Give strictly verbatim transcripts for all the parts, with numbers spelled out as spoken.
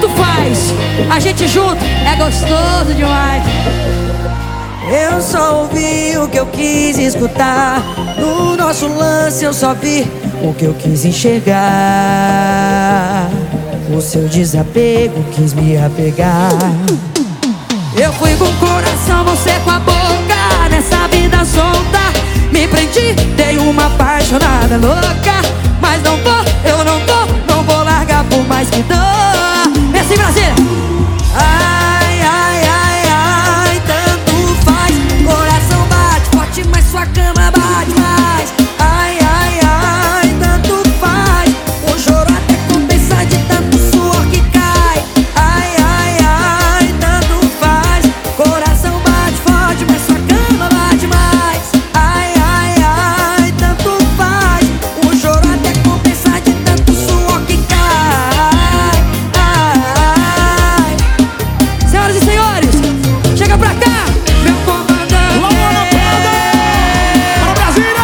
tanto faz. A gente junto é gostoso demais. Eu só ouvi o que eu quis escutar. No nosso lance eu só vi o que eu quis enxergar. O seu desapego quis me apegar. Eu fui com o coração, você com a boca. Nessa vida solta me prendi, dei uma apaixonada louca. Mas não vou, eu não vou, não vou largar por mais que dou. É assim, Brasília. Ai, ai, ai, ai, tanto faz. Coração bate forte, mas sua cama bate mais. Ai, ai, ai, tanto faz. O choro até compensa de tanto suor que cai. Ai, ai, ai, tanto faz. Coração bate forte, mas sua cama bate mais. Ai, ai, ai, tanto faz. O choro até compensa de tanto suor que cai. Ai. Senhoras e senhores, chega pra cá, meu comandante. Vamos na banda! Para Brasília!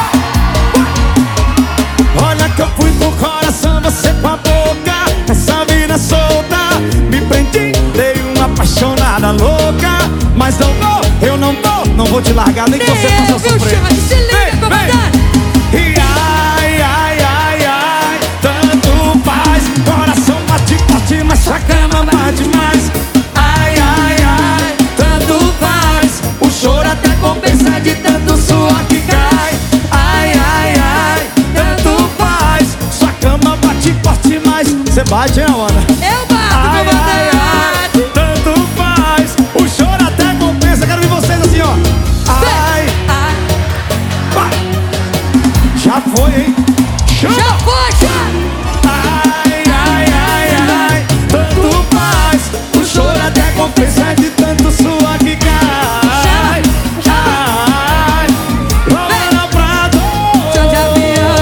Olha que eu fui com o coração, você com a boca. Essa vida solta, me prendi, dei uma apaixonada louca. Mas não vou, eu não vou, não vou te largar, nem que você Nem faça eu, viu, sofrer. Jorge? Se liga, comandante. E ai, ai, ai, ai, tanto faz. Coração bate forte, mas sua cama bate mais. Ai, ai, ai, tanto faz. O choro até compensa de tanto suor que cai. Ai, ai, ai, tanto faz. Sua cama bate forte, mas cê bate, hein, Ana? Eu bato, Ai, ai, comandante. ai, tanto faz. O choro até compensa. Quero ver vocês assim, ó. Ai, Ai, vai. Já foi, hein? Chama. já foi, já. Ai, ai, ai, ai, tanto faz. O choro até compensa de tanto suor que cai. Ai, vamos na Prado. Chão de avião.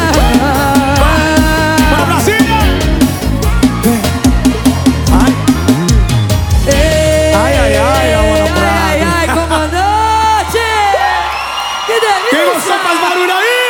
Para Brasília. Ai, Ei, ai, ai, ai, Ana ai, Prado. ai, ai, comandante. Que delícia. Quem gostou faz barulho aí.